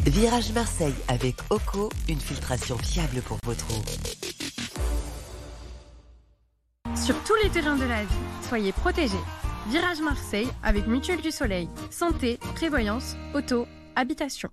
Virage Marseille avec Oco, une filtration fiable pour votre eau. Sur tous les terrains de la vie, soyez protégés. Virage Marseille avec Mutuelle du Soleil. Santé, prévoyance, auto, habitation.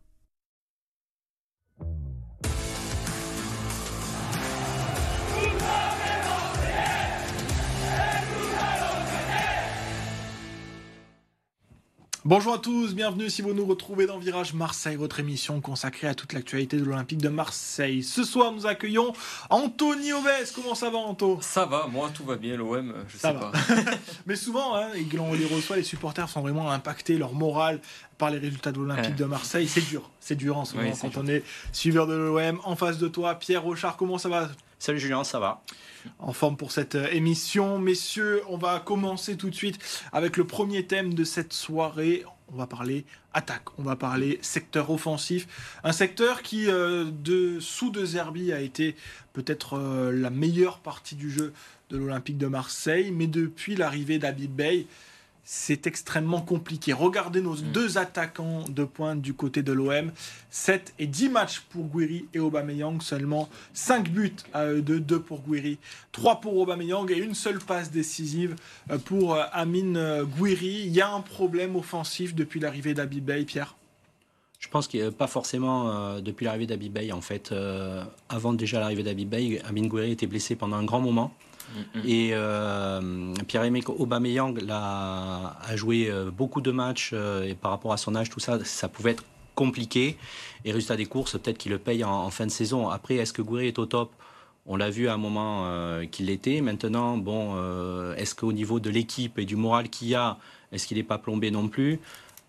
Bonjour à tous, bienvenue si vous nous retrouvez dans Virage Marseille, votre émission consacrée à toute l'actualité de l'Olympique de Marseille. Ce soir, nous accueillons Anthony Obès. Comment ça va, Anto ? Ça va, moi tout va bien, l'OM, je sais pas. Mais souvent, on les reçoit, les supporters sont vraiment impactés, leur morale, par les résultats de l'Olympique de Marseille. C'est dur en ce moment quand on est suiveur de l'OM. En face de toi, Pierre Rochard, comment ça va ? Salut Julien, ça va ? En forme pour cette émission. Messieurs, on va commencer tout de suite avec le premier thème de cette soirée. On va parler attaque, on va parler secteur offensif. Un secteur qui, sous De Zerbi, a été peut-être la meilleure partie du jeu de l'Olympique de Marseille. Mais depuis l'arrivée d'Habib Beye, c'est extrêmement compliqué. Regardez nos deux attaquants de pointe du côté de l'OM. 7 et 10 matchs pour Gouiri et Aubameyang. Seulement 5 buts à eux deux. 2 pour Gouiri, 3 pour Aubameyang et une seule passe décisive pour Amine Gouiri. Il y a un problème offensif depuis l'arrivée d'Habib Beye, Pierre ? Je pense qu'il n'y a pas forcément depuis l'arrivée d'Habib Beye. En fait, avant déjà l'arrivée d'Habib Beye, Amine Gouiri était blessé pendant un grand moment. Et Pierre-Emerick Aubameyang a joué beaucoup de matchs et par rapport à son âge, tout ça, ça pouvait être compliqué. Et résultat des courses, peut-être qu'il le paye en fin de saison. Après, est-ce que Gouiri est au top ? On l'a vu à un moment qu'il l'était. Maintenant, est-ce qu'au niveau de l'équipe et du moral qu'il y a, est-ce qu'il n'est pas plombé non plus ?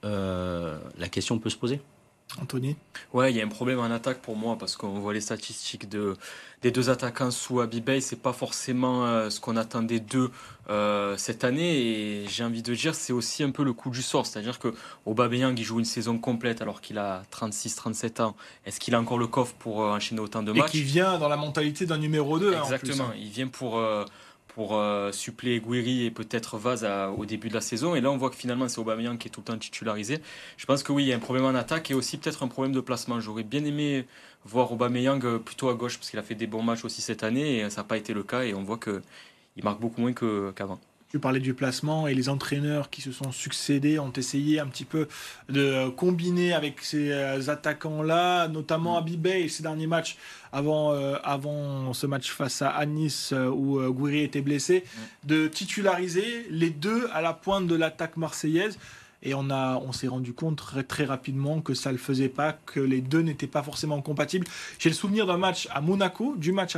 La question peut se poser. Anthony ? Ouais, il y a un problème en attaque pour moi parce qu'on voit les statistiques des deux attaquants sous Habib Beye, c'est pas forcément ce qu'on attendait d'eux cette année, et j'ai envie de dire c'est aussi un peu le coup du sort, c'est-à-dire que Aubameyang il joue une saison complète alors qu'il a 36-37 ans. Est-ce qu'il a encore le coffre pour enchaîner autant de matchs ? Et qui vient dans la mentalité d'un numéro 2. Exactement, il vient pour suppléer Gouiri et peut-être Vaz au début de la saison. Et là, on voit que finalement, c'est Aubameyang qui est tout le temps titularisé. Je pense que oui, il y a un problème en attaque et aussi peut-être un problème de placement. J'aurais bien aimé voir Aubameyang plutôt à gauche parce qu'il a fait des bons matchs aussi cette année et ça n'a pas été le cas. Et on voit qu'il marque beaucoup moins qu'avant. Tu parlais du placement et les entraîneurs qui se sont succédés ont essayé un petit peu de combiner avec ces attaquants-là, notamment Habib Beye ces derniers matchs avant ce match face à Nice où Gouiri était blessé, de titulariser les deux à la pointe de l'attaque marseillaise. Et on s'est rendu compte très, très rapidement que ça ne le faisait pas, que les deux n'étaient pas forcément compatibles. J'ai le souvenir du match à Monaco,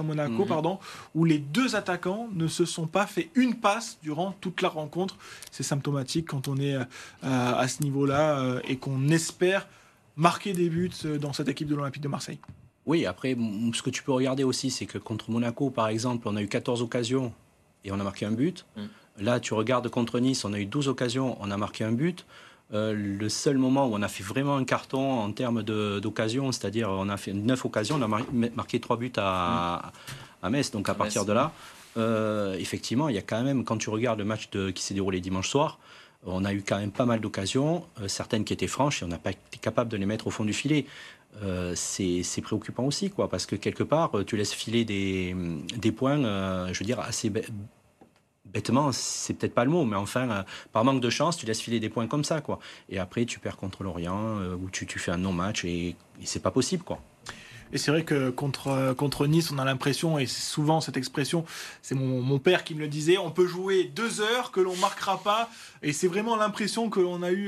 où les deux attaquants ne se sont pas fait une passe durant toute la rencontre. C'est symptomatique quand on est à ce niveau-là et qu'on espère marquer des buts dans cette équipe de l'Olympique de Marseille. Oui, après, ce que tu peux regarder aussi, c'est que contre Monaco, par exemple, on a eu 14 occasions et on a marqué un but. Là, tu regardes contre Nice, on a eu 12 occasions, on a marqué un but. Le seul moment où on a fait vraiment un carton en termes d'occasions, c'est-à-dire on a fait 9 occasions, on a marqué 3 buts à Metz. Donc à partir de là, effectivement, il y a quand même, quand tu regardes le match qui s'est déroulé dimanche soir, on a eu quand même pas mal d'occasions, certaines qui étaient franches et on n'a pas été capable de les mettre au fond du filet. C'est préoccupant aussi, quoi, parce que quelque part, tu laisses filer des points, je veux dire, assez bêtement, c'est peut-être pas le mot, mais enfin, par manque de chance, tu laisses filer des points comme ça, quoi. Et après, tu perds contre Lorient, où tu fais un non-match, et c'est pas possible, quoi. Et c'est vrai que contre Nice, on a l'impression, et c'est souvent cette expression, c'est mon père qui me le disait, on peut jouer 2 heures que l'on marquera pas, et c'est vraiment l'impression que l'on a eu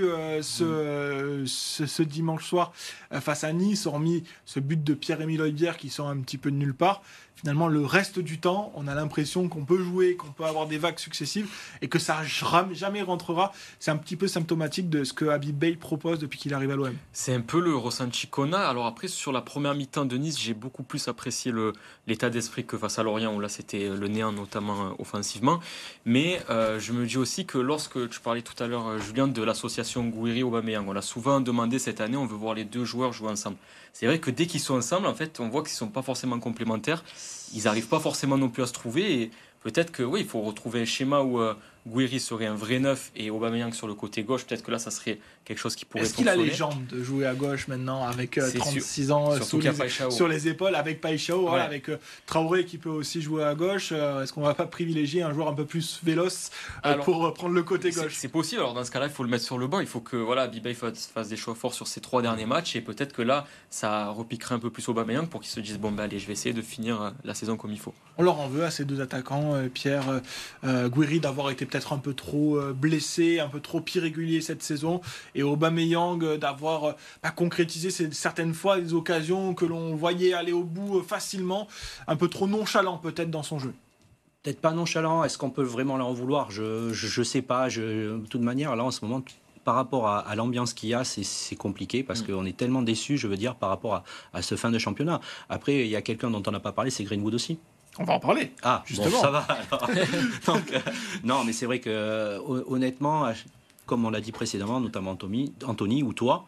ce dimanche soir face à Nice, hormis ce but de Pierre-Emile Højbjerg qui sort un petit peu de nulle part. Finalement, le reste du temps, on a l'impression qu'on peut jouer, qu'on peut avoir des vagues successives et que ça jamais rentrera. C'est un petit peu symptomatique de ce que Habib Beye propose depuis qu'il arrive à l'OM. C'est un peu le ressenti qu'on a. Alors après, sur la première mi-temps de Nice, j'ai beaucoup plus apprécié l'état d'esprit que face à Lorient, où là, c'était le néant, notamment offensivement. Mais je me dis aussi que lorsque tu parlais tout à l'heure, Julien, de l'association Gouiri-Aubameyang, on a souvent demandé cette année, on veut voir les deux joueurs jouer ensemble. C'est vrai que dès qu'ils sont ensemble, en fait, on voit qu'ils ne sont pas forcément complémentaires. Ils n'arrivent pas forcément non plus à se trouver. Et peut-être que oui, il faut retrouver un schéma où Gouiri serait un vrai neuf et Aubameyang sur le côté gauche, peut-être que là, ça serait quelque chose qui pourrait Est-ce qu'il a fonctionner. les jambes de jouer à gauche maintenant avec C'est 36 ans sur les épaules, avec Paixão, Ouais. avec Traoré qui peut aussi jouer à gauche. Est-ce qu'on va pas privilégier un joueur un peu plus véloce Alors, pour prendre le côté C'est gauche? c'est possible. Alors dans ce cas-là, il faut le mettre sur le banc. Il faut que voilà, Bibey fasse des choix forts sur ses 3 derniers matchs et peut-être que là, ça repiquerait un peu plus Aubameyang pour qu'il se dise bon bah allez, je vais essayer de finir la saison comme il faut. On leur en veut à ces deux attaquants, Pierre, Gouiri d'avoir été peut-être un peu trop blessé, un peu trop irrégulier cette saison, et Aubameyang d'avoir concrétisé certaines fois des occasions que l'on voyait aller au bout facilement, un peu trop nonchalant peut-être dans son jeu. Peut-être pas nonchalant, est-ce qu'on peut vraiment leur en vouloir? Je sais pas, de toute manière, là en ce moment, par rapport à l'ambiance qu'il y a, c'est compliqué parce qu'on est tellement déçus, je veux dire, par rapport à ce fin de championnat. Après, il y a quelqu'un dont on n'a pas parlé, c'est Greenwood aussi. On va en parler. Ah, justement. Bon, ça va. Alors. Donc, non, mais c'est vrai que honnêtement, comme on l'a dit précédemment, notamment Anthony ou toi,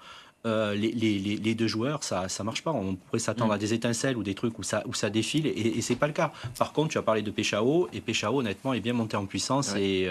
les deux joueurs, ça marche pas. On pourrait s'attendre à des étincelles ou des trucs où ça défile et c'est pas le cas. Par contre, tu as parlé de Paixão et Paixão, honnêtement, est bien monté en puissance et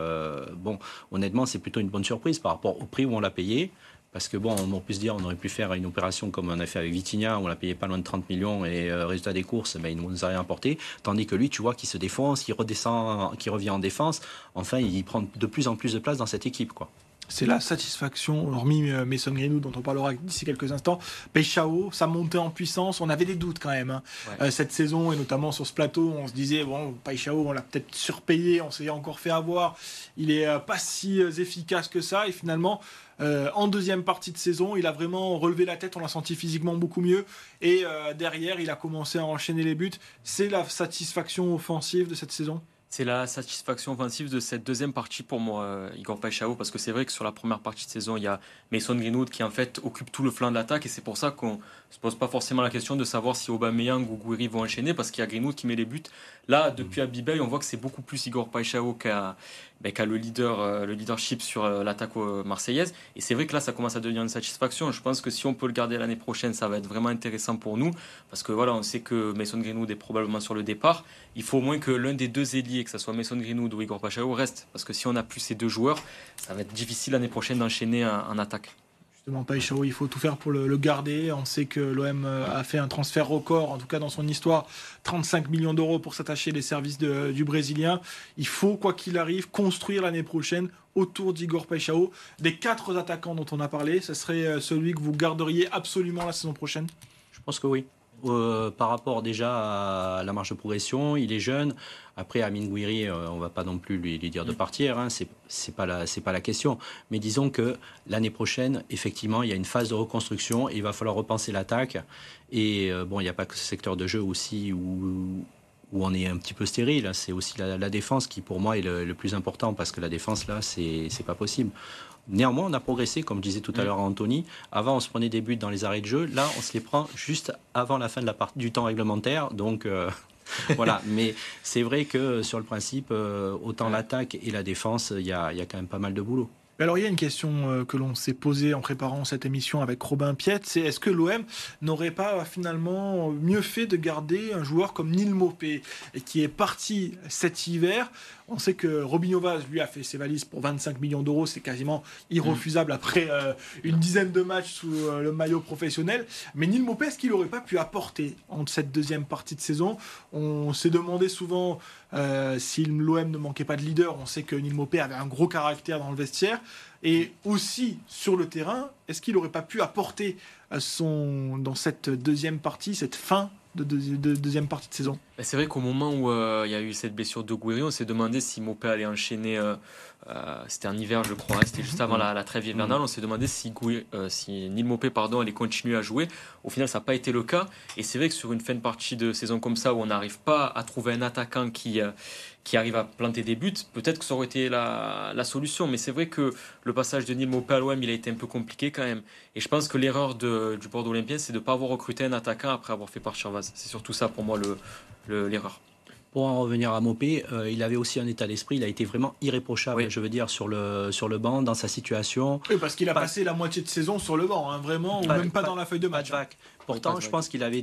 bon, honnêtement, c'est plutôt une bonne surprise par rapport au prix où on l'a payé. Parce que bon, on peut se dire, on aurait pu faire une opération comme on a fait avec Vitinha, où on l'a payé pas loin de 30 millions et résultat des courses, il ne nous a rien apporté. Tandis que lui, tu vois, qui se défonce, qui redescend, qui revient en défense. Enfin, il prend de plus en plus de place dans cette équipe, quoi. C'est la satisfaction, hormis Mason Greenwood dont on parlera d'ici quelques instants. Paixão, sa montée en puissance, on avait des doutes quand même cette saison, et notamment sur ce plateau, on se disait, bon, Paixão, on l'a peut-être surpayé, on s'est encore fait avoir, il est pas si efficace que ça, et finalement, en deuxième partie de saison, il a vraiment relevé la tête, on l'a senti physiquement beaucoup mieux, et derrière, il a commencé à enchaîner les buts. C'est la satisfaction offensive de cette saison? C'est la satisfaction offensive de cette deuxième partie pour moi, Igor Paixão, parce que c'est vrai que sur la première partie de saison, il y a Mason Greenwood qui en fait occupe tout le flanc de l'attaque et c'est pour ça qu'on se pose pas forcément la question de savoir si Aubameyang ou Gouiri vont enchaîner parce qu'il y a Greenwood qui met les buts. Là, depuis Abibey, on voit que c'est beaucoup plus Igor Paixão qui a le leadership sur l'attaque marseillaise et c'est vrai que là, ça commence à devenir une satisfaction. Je pense que si on peut le garder l'année prochaine, ça va être vraiment intéressant pour nous parce que voilà, on sait que Mason Greenwood est probablement sur le départ. Il faut au moins que l'un des deux ailiers, que ce soit Mason Greenwood ou Igor Paixão, reste parce que si on n'a plus ces deux joueurs, ça va être difficile l'année prochaine d'enchaîner en attaque. Justement, Paixão, il faut tout faire pour le garder. On sait que l'OM a fait un transfert record, en tout cas dans son histoire, 35 millions d'euros pour s'attacher les services du Brésilien. Il faut, quoi qu'il arrive, construire l'année prochaine autour d'Igor Paixão. Des 4 attaquants dont on a parlé, ce serait celui que vous garderiez absolument la saison prochaine? Je pense que oui. Par rapport déjà à la marge de progression, il est jeune. Après, Amine Gouiri, on ne va pas non plus lui dire de partir, hein, c'est pas la question. Mais disons que l'année prochaine, effectivement, il y a une phase de reconstruction et il va falloir repenser l'attaque. Et bon, il n'y a pas que ce secteur de jeu aussi où on est un petit peu stérile. C'est aussi la défense qui, pour moi, est le plus important parce que la défense, là, c'est pas possible. Néanmoins, on a progressé, comme je disais tout à l'heure à Anthony. Avant, on se prenait des buts dans les arrêts de jeu. Là, on se les prend juste avant la fin de du temps réglementaire. Donc, voilà. Mais c'est vrai que sur le principe, autant l'attaque et la défense, il y a quand même pas mal de boulot. Alors, il y a une question que l'on s'est posée en préparant cette émission avec Robin Piet, c'est est-ce que l'OM n'aurait pas finalement mieux fait de garder un joueur comme Neal Maupay qui est parti cet hiver? On sait que Robinho Vaz, lui, a fait ses valises pour 25 millions d'euros. C'est quasiment irrefusable après une dizaine de matchs sous le maillot professionnel. Mais Neal Maupay, est-ce qu'il n'aurait pas pu apporter en cette deuxième partie de saison? On s'est demandé souvent si l'OM ne manquait pas de leader. On sait que Neal Maupay avait un gros caractère dans le vestiaire. Et aussi, sur le terrain, est-ce qu'il n'aurait pas pu apporter dans cette deuxième partie, cette fin de deuxième partie de saison? C'est vrai qu'au moment où il y a eu cette blessure de Gouiri, on s'est demandé si Maupay allait enchaîner. C'était en hiver, je crois. C'était juste avant la trêve hivernale. On s'est demandé si Neal Maupay allait continuer à jouer. Au final, ça n'a pas été le cas. Et c'est vrai que sur une fin de partie de saison comme ça, où on n'arrive pas à trouver un attaquant qui arrive à planter des buts, peut-être que ça aurait été la solution. Mais c'est vrai que le passage de Neal Maupay à l'OM, il a été un peu compliqué quand même. Et je pense que l'erreur du Bordeaux Olympien, c'est de ne pas avoir recruté un attaquant après avoir fait partir Vaz. C'est surtout ça pour moi l'erreur. Pour en revenir à Mopé, il avait aussi un état d'esprit, il a été vraiment irréprochable, Oui. je veux dire, sur le banc, dans sa situation. Oui, parce qu'il a passé la moitié de saison sur le banc, hein, vraiment, ou même pas dans la feuille de Pas match. de vague. Pourtant, je pense qu'il avait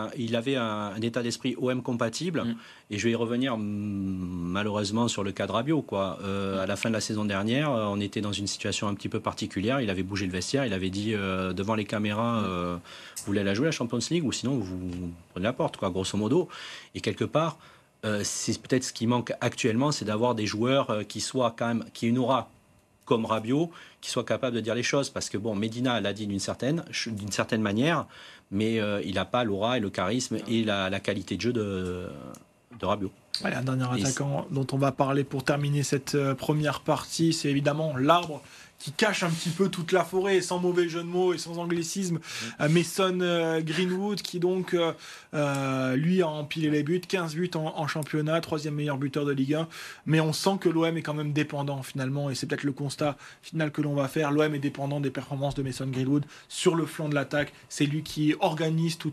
un état d'esprit OM compatible. Et je vais y revenir malheureusement sur le cas de Rabiot, quoi. À la fin de la saison dernière, on était dans une situation un petit peu particulière. Il avait bougé le vestiaire, il avait dit devant les caméras, vous voulez la jouer la Champions League ou sinon vous prenez la porte, quoi, grosso modo. Et quelque part, c'est peut-être ce qui manque actuellement, c'est d'avoir des joueurs qui soient quand même, qui aient une aura comme Rabiot, qui soient capables de dire les choses. Parce que bon, Medina l'a dit d'une certaine manière, mais il n'a pas l'aura et le charisme et la qualité de jeu de Rabiot. Allez, un dernier attaquant dont on va parler pour terminer cette première partie, c'est évidemment l'arbre qui cache un petit peu toute la forêt, sans mauvais jeu de mots et sans anglicisme. Mason Greenwood, qui donc, lui, a empilé les buts, 15 buts en championnat, 3e meilleur buteur de Ligue 1. Mais on sent que l'OM est quand même dépendant, finalement, et c'est peut-être le constat final que l'on va faire. L'OM est dépendant des performances de Mason Greenwood sur le flanc de l'attaque. C'est lui qui organise toutes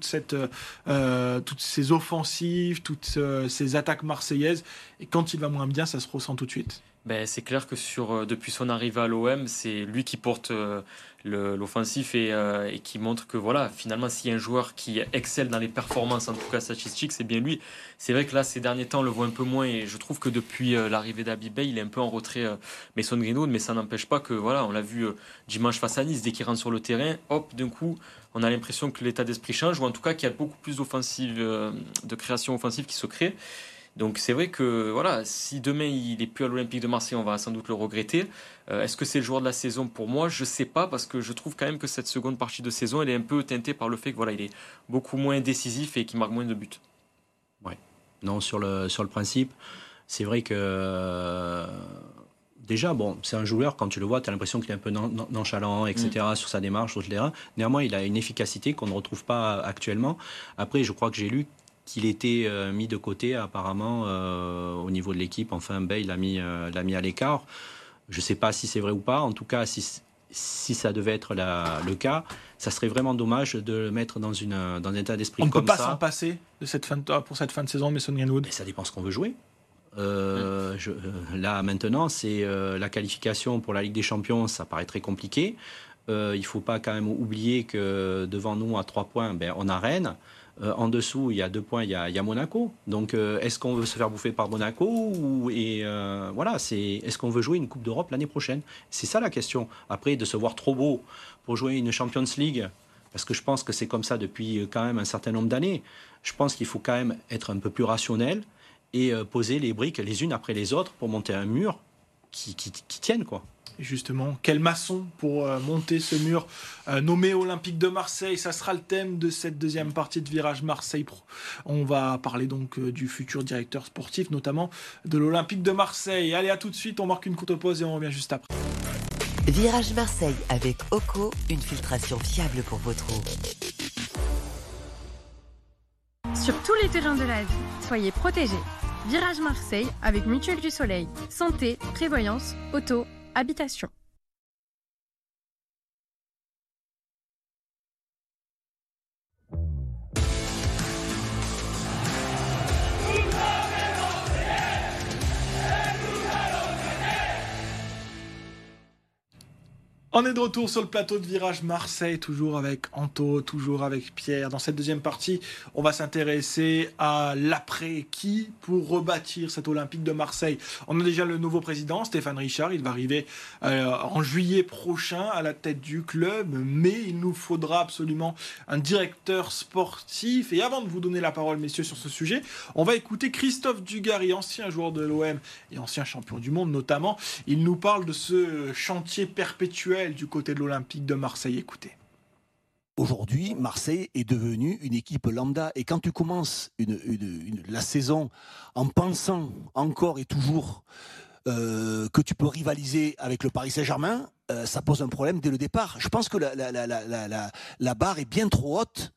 ces offensives, toutes ces attaques marseillaises. Et quand il va moins bien, ça se ressent tout de suite. C'est clair que depuis son arrivée à l'OM, c'est lui qui porte l'offensif et qui montre que voilà, finalement, s'il y a un joueur qui excelle dans les performances, en tout cas statistiques, c'est bien lui. C'est vrai que là, ces derniers temps, on le voit un peu moins et je trouve que depuis l'arrivée d'Habib Beye, il est un peu en retrait, Mason Greenwood, mais ça n'empêche pas que, voilà, on l'a vu dimanche face à Nice, dès qu'il rentre sur le terrain, hop, d'un coup, on a l'impression que l'état d'esprit change ou en tout cas qu'il y a beaucoup plus de création offensive qui se crée. Donc c'est vrai que voilà, si demain il n'est plus à l'Olympique de Marseille, on va sans doute le regretter. Est-ce que c'est le joueur de la saison pour moi? Je ne sais pas, parce que je trouve quand même que cette seconde partie de saison, elle est un peu teintée par le fait que voilà, il est beaucoup moins décisif et qu'il marque moins de buts. Ouais. Non, sur le principe, c'est vrai que déjà, bon, c'est un joueur, quand tu le vois, tu as l'impression qu'il est un peu nonchalant, etc., sur sa démarche, sur le terrain. Néanmoins, il a une efficacité qu'on ne retrouve pas actuellement. Après, je crois que j'ai lu qu'il était mis de côté apparemment au niveau de l'équipe. Enfin, Beye l'a mis à l'écart. Je ne sais pas si c'est vrai ou pas. En tout cas, si ça devait être le cas, ça serait vraiment dommage de le mettre dans un état d'esprit comme ça. On ne peut pas s'en passer pour cette fin de saison, Mason Greenwood. Mais ça dépend ce qu'on veut jouer. Là, maintenant, c'est la qualification pour la Ligue des Champions, ça paraît très compliqué. Il ne faut pas quand même oublier que devant nous, à 3 points, on a Rennes. En dessous, il y a 2 points, il y a Monaco. Donc, est-ce qu'on veut se faire bouffer par Monaco voilà, est-ce qu'on veut jouer une Coupe d'Europe l'année prochaine? C'est ça la question. Après, de se voir trop beau pour jouer une Champions League, parce que je pense que c'est comme ça depuis quand même un certain nombre d'années, je pense qu'il faut quand même être un peu plus rationnel et poser les briques les unes après les autres pour monter un mur qui tienne, quoi. Justement, quel maçon pour monter ce mur nommé Olympique de Marseille. Ça sera le thème de cette deuxième partie de Virage Marseille Pro. On va parler donc du futur directeur sportif, notamment de l'Olympique de Marseille. Allez, à tout de suite, on marque une courte pause et on revient juste après. Virage Marseille avec Oco, une filtration fiable pour votre eau. Sur tous les terrains de la vie, soyez protégés. Virage Marseille avec Mutuelle du Soleil. Santé, prévoyance, auto, habitation. On est de retour sur le plateau de Virage Marseille, toujours avec Anto, toujours avec Pierre. Dans cette deuxième partie, on va s'intéresser à l'après qui pour rebâtir cet Olympique de Marseille. On a déjà le nouveau président, Stéphane Richard. Il va arriver en juillet prochain à la tête du club, mais il nous faudra absolument un directeur sportif. Et avant de vous donner la parole, messieurs, sur ce sujet, on va écouter Christophe Dugarry, ancien joueur de l'OM et ancien champion du monde notamment. Il nous parle de ce chantier perpétuel du côté de l'Olympique de Marseille. Écoutez. Aujourd'hui, Marseille est devenue une équipe lambda. Et quand tu commences la saison en pensant encore et toujours que tu peux rivaliser avec le Paris Saint-Germain, ça pose un problème dès le départ. Je pense que la barre est bien trop haute,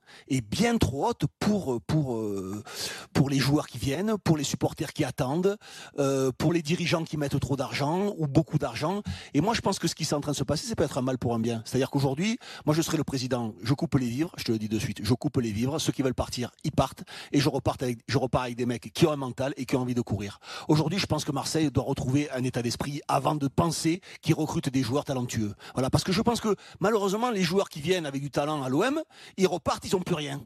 pour les joueurs qui viennent, pour les supporters qui attendent, pour les dirigeants qui mettent trop d'argent ou beaucoup d'argent. Et moi, je pense que ce qui est en train de se passer, c'est peut-être un mal pour un bien. C'est-à-dire qu'aujourd'hui, moi, je serai le président, je coupe les vivres, je te le dis de suite, je coupe les vivres. Ceux qui veulent partir, ils partent, et je repars avec des mecs qui ont un mental et qui ont envie de courir. Aujourd'hui, je pense que Marseille doit retrouver un état d'esprit avant de penser qu'ils recrutent des joueurs talentueux. Voilà, parce que je pense que malheureusement, les joueurs qui viennent avec du talent à l'OM, ils repartent, ils n'ont plus rien.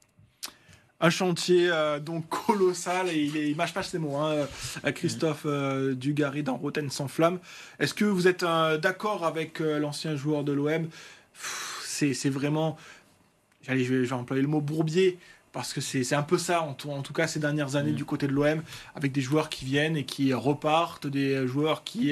Un chantier donc colossal, et il mâche pas ses mots, Christophe Dugarry dans Rotten sans flamme. Est-ce que vous êtes d'accord avec l'ancien joueur de l'OM ? C'est vraiment, je vais employer le mot bourbier, parce que c'est un peu ça, en tout cas ces dernières années du côté de l'OM, avec des joueurs qui viennent et qui repartent, des joueurs qui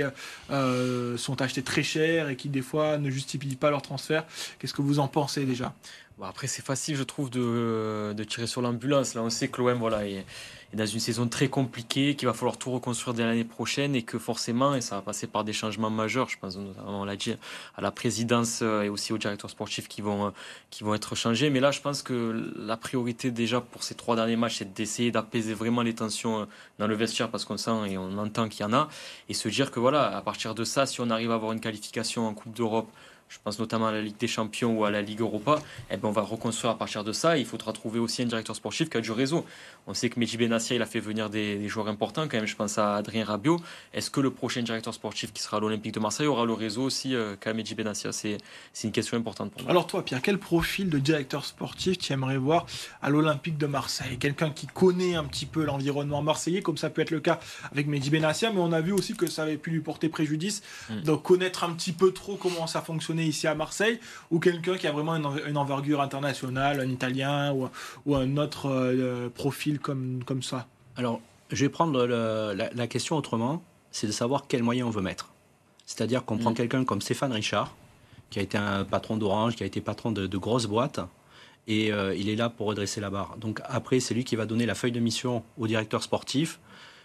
sont achetés très cher et qui des fois ne justifient pas leur transfert. Qu'est-ce que vous en pensez déjà ? Bon, après, c'est facile, je trouve, de tirer sur l'ambulance. Là, on sait que l'OM est dans une saison très compliquée, qu'il va falloir tout reconstruire dès l'année prochaine, et que forcément, et ça va passer par des changements majeurs, je pense notamment, on l'a dit, à la présidence et aussi aux directeurs sportifs qui vont être changés. Mais là, je pense que la priorité déjà pour ces 3 derniers matchs, c'est d'essayer d'apaiser vraiment les tensions dans le vestiaire, parce qu'on sent et on entend qu'il y en a, et se dire que voilà, à partir de ça, si on arrive à avoir une qualification en Coupe d'Europe, je pense notamment à la Ligue des Champions ou à la Ligue Europa, on va reconstruire à partir de ça. Il faudra trouver aussi un directeur sportif qui a du réseau. On sait que Mehdi Benassia, il a fait venir des joueurs importants quand même. Je pense à Adrien Rabiot. Est-ce que le prochain directeur sportif qui sera à l'Olympique de Marseille aura le réseau aussi qu'a Mehdi Benassia ? C'est une question importante pour moi. Alors toi, Pierre, quel profil de directeur sportif tu aimerais voir à l'Olympique de Marseille ? Quelqu'un qui connaît un petit peu l'environnement marseillais, comme ça peut être le cas avec Mehdi Benassia, mais on a vu aussi que ça avait pu lui porter préjudice, donc connaître un petit peu trop comment ça fonctionnait ici à Marseille, ou quelqu'un qui a vraiment une envergure internationale, un Italien ou un autre profil comme ça. Alors, je vais prendre la question autrement, c'est de savoir quels moyens on veut mettre. C'est-à-dire qu'on prend quelqu'un comme Stéphane Richard, qui a été un patron d'Orange, qui a été patron de grosses boîtes, et il est là pour redresser la barre. Donc après, c'est lui qui va donner la feuille de mission au directeur sportif,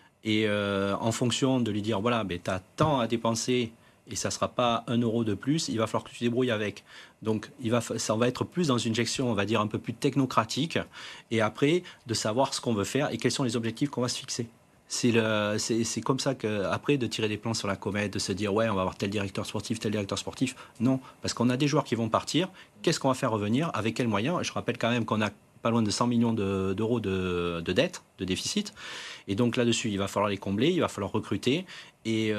et en fonction de lui dire, voilà, tu as tant à dépenser, et ça ne sera pas 1 euro de plus, il va falloir que tu te débrouilles avec. Donc ça va être plus dans une gestion, on va dire, un peu plus technocratique, et après, de savoir ce qu'on veut faire et quels sont les objectifs qu'on va se fixer. C'est comme ça qu'après, de tirer des plans sur la comète, de se dire, ouais, on va avoir tel directeur sportif. Non, parce qu'on a des joueurs qui vont partir. Qu'est-ce qu'on va faire revenir ? Avec quels moyens ? Je rappelle quand même qu'on a pas loin de 100 millions d'euros de dette, de déficit. Et donc là-dessus, il va falloir les combler, il va falloir recruter. Et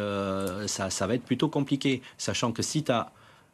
ça va être plutôt compliqué. Sachant que si tu as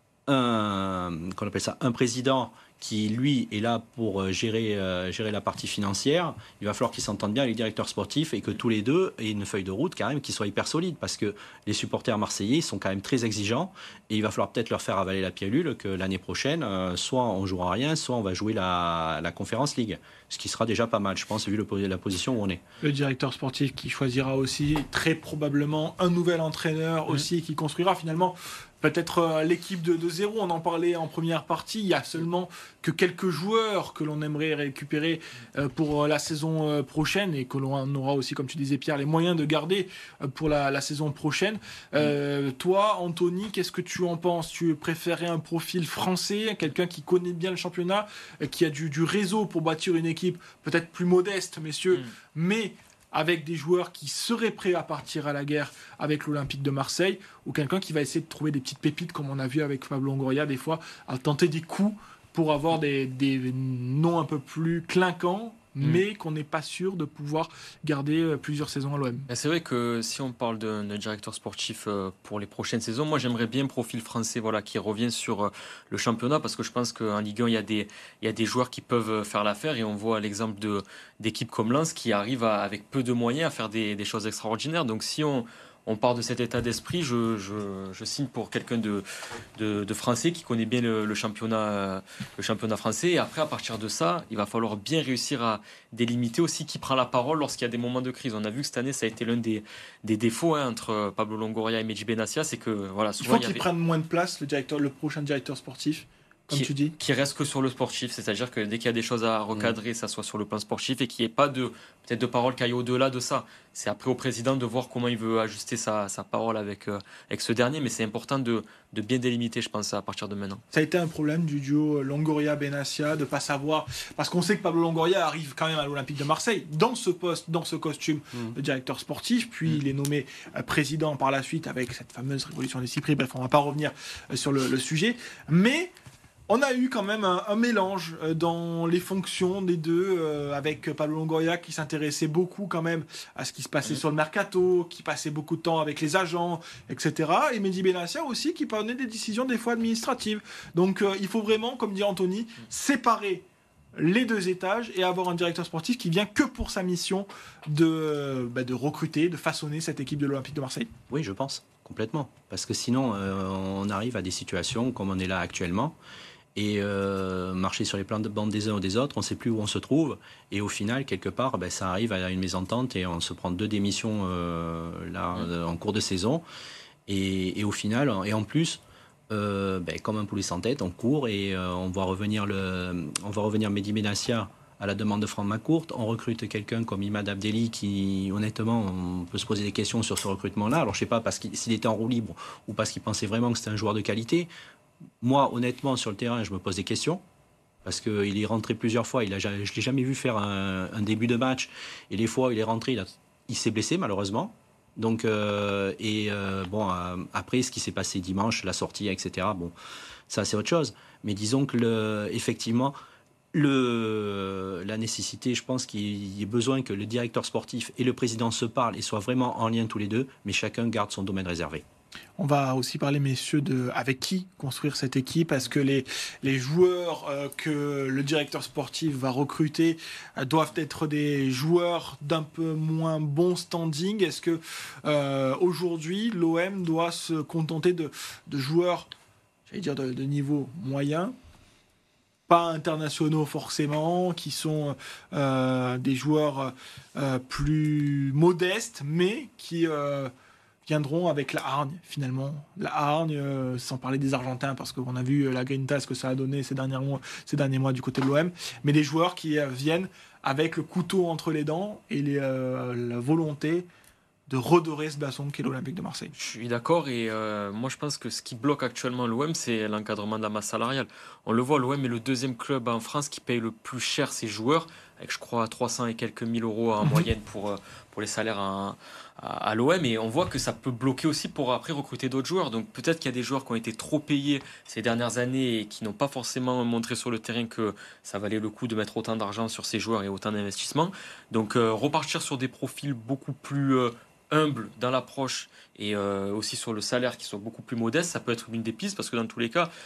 un président qui, lui, est là pour gérer la partie financière, il va falloir qu'ils s'entendent bien avec les directeurs sportifs et que tous les deux aient une feuille de route quand même qui soit hyper solide, parce que les supporters marseillais sont quand même très exigeants, et il va falloir peut-être leur faire avaler la pilule que l'année prochaine, soit on jouera rien, soit on va jouer la Conference League, ce qui sera déjà pas mal, je pense, vu la position où on est. Le directeur sportif qui choisira aussi très probablement un nouvel entraîneur aussi, qui construira finalement peut-être l'équipe de zéro. On en parlait en première partie. Il y a seulement que quelques joueurs que l'on aimerait récupérer pour la saison prochaine, et que l'on aura aussi, comme tu disais Pierre, les moyens de garder pour la saison prochaine. Toi, Anthony, qu'est-ce que tu en penses ? Tu préférais un profil français, quelqu'un qui connaît bien le championnat, qui a du réseau pour bâtir une équipe peut-être plus modeste, messieurs, mais avec des joueurs qui seraient prêts à partir à la guerre avec l'Olympique de Marseille, ou quelqu'un qui va essayer de trouver des petites pépites, comme on a vu avec Pablo Longoria des fois, à tenter des coups pour avoir des noms un peu plus clinquants, mais qu'on n'est pas sûr de pouvoir garder plusieurs saisons à l'OM. C'est vrai que si on parle d'un directeur sportif pour les prochaines saisons, moi j'aimerais bien un profil français, qui revient sur le championnat, parce que je pense qu'en Ligue 1, il y a des joueurs qui peuvent faire l'affaire, et on voit l'exemple d'équipes comme Lens qui arrivent avec peu de moyens à faire des choses extraordinaires. Donc si on part de cet état d'esprit, je signe pour quelqu'un de français qui connaît bien le championnat français. Et après, à partir de ça, il va falloir bien réussir à délimiter aussi qui prend la parole lorsqu'il y a des moments de crise. On a vu que cette année, ça a été l'un des défauts entre Pablo Longoria et Mehdi Benassia, c'est que souvent il faut qu'il prenne moins de place, le prochain directeur sportif. comme tu dis. Qui reste que sur le sportif, c'est-à-dire que dès qu'il y a des choses à recadrer, ça soit sur le plan sportif et qu'il n'y ait pas peut-être de parole qui aille au-delà de ça. C'est après au président de voir comment il veut ajuster sa parole avec ce dernier, mais c'est important de bien délimiter, je pense, à partir de maintenant. Ça a été un problème du duo Longoria-Benassia de pas savoir, parce qu'on sait que Pablo Longoria arrive quand même à l'Olympique de Marseille dans ce poste, dans ce costume de directeur sportif, puis il est nommé président par la suite avec cette fameuse révolution des Cyprès. Bref, on va pas revenir sur le sujet, mais on a eu quand même un mélange dans les fonctions des deux, avec Pablo Longoria qui s'intéressait beaucoup quand même à ce qui se passait sur le mercato, qui passait beaucoup de temps avec les agents, etc. Et Mehdi Benassia aussi qui prenait des décisions des fois administratives. Donc il faut vraiment, comme dit Anthony, séparer les deux étages et avoir un directeur sportif qui vient que pour sa mission de recruter, de façonner cette équipe de l'Olympique de Marseille. Oui, je pense, complètement. Parce que sinon, on arrive à des situations comme on est là actuellement. Et marcher sur les plans de bande des uns ou des autres, on ne sait plus où on se trouve. Et au final, quelque part, ça arrive à une mésentente et on se prend 2 démissions en cours de saison. Et au final, et en plus, comme un poulet sans tête, on court et on va revenir Mehdi Benassia à la demande de Franck Macourt. On recrute quelqu'un comme Imad Abdelli qui, honnêtement, on peut se poser des questions sur ce recrutement-là. Alors, je ne sais pas s'il était en roue libre ou parce qu'il pensait vraiment que c'était un joueur de qualité. Moi, honnêtement, sur le terrain, je me pose des questions parce qu'il est rentré plusieurs fois. Je ne l'ai jamais vu faire un début de match. Et les fois où il est rentré, il s'est blessé, malheureusement. Donc, après, ce qui s'est passé dimanche, la sortie, etc., ça, c'est autre chose. Mais disons que, effectivement, la nécessité, je pense qu'il y ait besoin que le directeur sportif et le président se parlent et soient vraiment en lien tous les deux, mais chacun garde son domaine réservé. On va aussi parler, messieurs, avec qui construire cette équipe. Est-ce que les joueurs que le directeur sportif va recruter doivent être des joueurs d'un peu moins bon standing? Est-ce que aujourd'hui, l'OM doit se contenter de joueurs, j'allais dire, de niveau moyen, pas internationaux forcément, qui sont des joueurs plus modestes, mais qui viendront avec la hargne, finalement. La hargne, sans parler des Argentins, parce qu'on a vu la Grinta, ce que ça a donné ces derniers mois du côté de l'OM, mais des joueurs qui viennent avec le couteau entre les dents et la volonté de redorer ce blason qu'est l'Olympique de Marseille. Je suis d'accord et moi je pense que ce qui bloque actuellement l'OM, c'est l'encadrement de la masse salariale. On le voit, l'OM est le 2e club en France qui paye le plus cher ses joueurs, avec je crois 300 et quelques mille euros en moyenne pour les salaires à l'OM, et on voit que ça peut bloquer aussi pour après recruter d'autres joueurs. Donc peut-être qu'il y a des joueurs qui ont été trop payés ces dernières années et qui n'ont pas forcément montré sur le terrain que ça valait le coup de mettre autant d'argent sur ces joueurs et autant d'investissements. Donc repartir sur des profils beaucoup plus humble dans l'approche et aussi sur le salaire qui soit beaucoup plus modeste, ça peut être une des pistes, parce que dans tous les cas,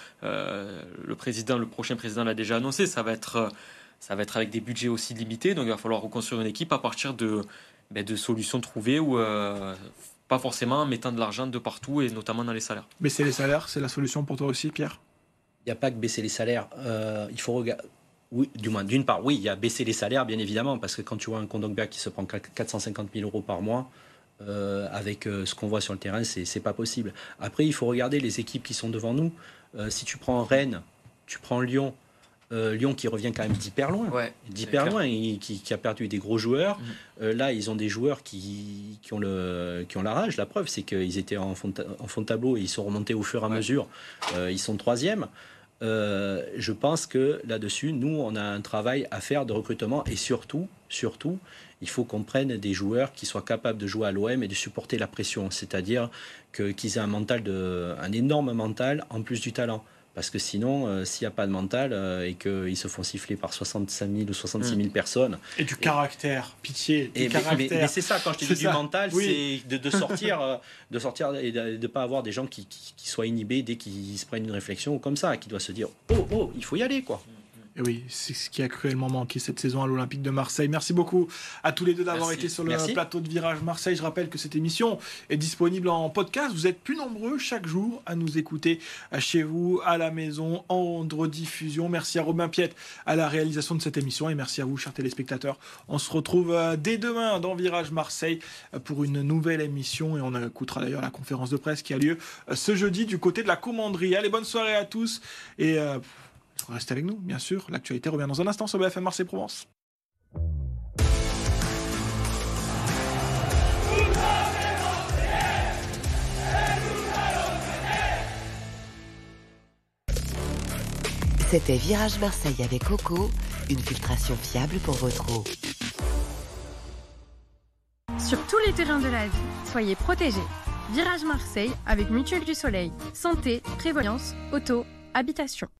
le prochain président l'a déjà annoncé, ça va être avec des budgets aussi limités, donc il va falloir reconstruire une équipe à partir de solutions trouvées ou pas forcément en mettant de l'argent de partout et notamment dans les salaires. Baisser les salaires, c'est la solution pour toi aussi, Pierre? Il n'y a pas que baisser les salaires, il faut regarder. Oui, du moins, d'une part, oui, il y a baisser les salaires, bien évidemment, parce que quand tu vois un Kondogbia qui se prend 450 000 euros par mois, avec ce qu'on voit sur le terrain, c'est pas possible. Après, il faut regarder les équipes qui sont devant nous. Si tu prends Rennes, tu prends Lyon, Lyon qui revient quand même d'hyper loin, et qui a perdu des gros joueurs. Là, ils ont des joueurs qui ont la rage. La preuve, c'est qu'ils étaient en fond de tableau et ils sont remontés au fur et à mesure. Ils sont 3e. Je pense que là-dessus, nous, on a un travail à faire de recrutement et surtout, il faut qu'on prenne des joueurs qui soient capables de jouer à l'OM et de supporter la pression, c'est-à-dire qu'ils aient un énorme mental en plus du talent. Parce que sinon, s'il n'y a pas de mental et qu'ils se font siffler par 65 000 ou 66 000 personnes... Et du caractère, pitié, du caractère. Mais c'est ça, quand je te dis du mental, oui. C'est de sortir et de ne pas avoir des gens qui soient inhibés dès qu'ils se prennent une réflexion comme ça, qui doivent se dire « Oh, il faut y aller, quoi ». Et oui, c'est ce qui a cruellement manqué cette saison à l'Olympique de Marseille. Merci beaucoup à tous les deux d'avoir été sur le plateau de Virage Marseille. Je rappelle que cette émission est disponible en podcast. Vous êtes plus nombreux chaque jour à nous écouter chez vous, à la maison, en rediffusion. Merci à Robin Piette à la réalisation de cette émission et merci à vous, chers téléspectateurs. On se retrouve dès demain dans Virage Marseille pour une nouvelle émission et on écoutera d'ailleurs la conférence de presse qui a lieu ce jeudi du côté de la commanderie. Allez, bonne soirée à tous et... restez avec nous, bien sûr. L'actualité revient dans un instant sur BFM Marseille Provence. C'était Virage Marseille avec Coco, une filtration fiable pour votre eau. Sur tous les terrains de la vie, soyez protégés. Virage Marseille avec Mutuelle du Soleil. Santé, prévoyance, auto, habitation.